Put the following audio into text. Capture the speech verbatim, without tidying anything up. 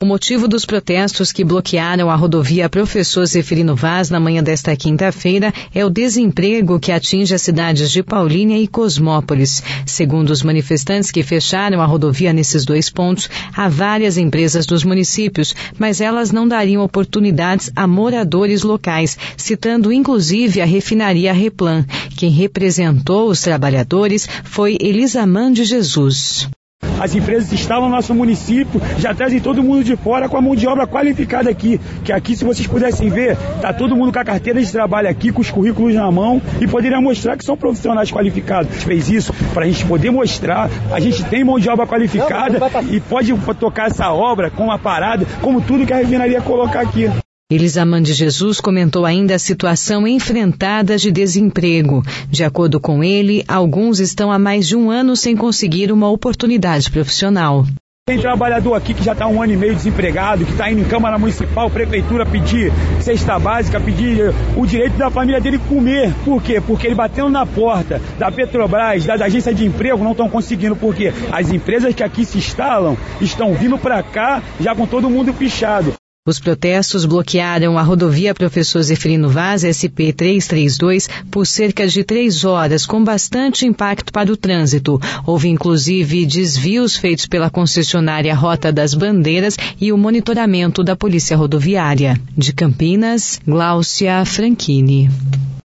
motivo dos protestos que bloquearam a rodovia Professor Zeferino Vaz na manhã desta quinta-feira é o desemprego que atinge as cidades de Paulínia e Cosmópolis. Segundo os manifestantes que fecharam a rodovia nesses dois pontos, há várias empresas dos municípios, mas elas não dariam oportunidades a moradores locais, citando inclusive a refinaria Replan. Quem representou os trabalhadores foi Elisamã de Jesus. As empresas estavam no nosso município, já trazem todo mundo de fora com a mão de obra qualificada aqui, que aqui, se vocês pudessem ver, tá todo mundo com a carteira de trabalho aqui, com os currículos na mão, e poderia mostrar que são profissionais qualificados. A gente fez isso para a gente poder mostrar, a gente tem mão de obra qualificada e pode tocar essa obra com uma parada, como tudo que a refinaria colocar aqui. Elisamã de Jesus comentou ainda a situação enfrentada de desemprego. De acordo com ele, alguns estão há mais de um ano sem conseguir uma oportunidade profissional. Tem trabalhador aqui que já está um ano e meio desempregado, que está indo em Câmara Municipal, Prefeitura pedir cesta básica, pedir o direito da família dele comer. Por quê? Porque ele batendo na porta da Petrobras, da, da agência de emprego, não estão conseguindo. Por quê? As empresas que aqui se instalam estão vindo para cá já com todo mundo pichado. Os protestos bloquearam a rodovia Professor Zeferino Vaz S P trezentos e trinta e dois por cerca de três horas, com bastante impacto para o trânsito. Houve inclusive desvios feitos pela concessionária Rota das Bandeiras e o monitoramento da Polícia Rodoviária. De Campinas, Gláucia Franchini.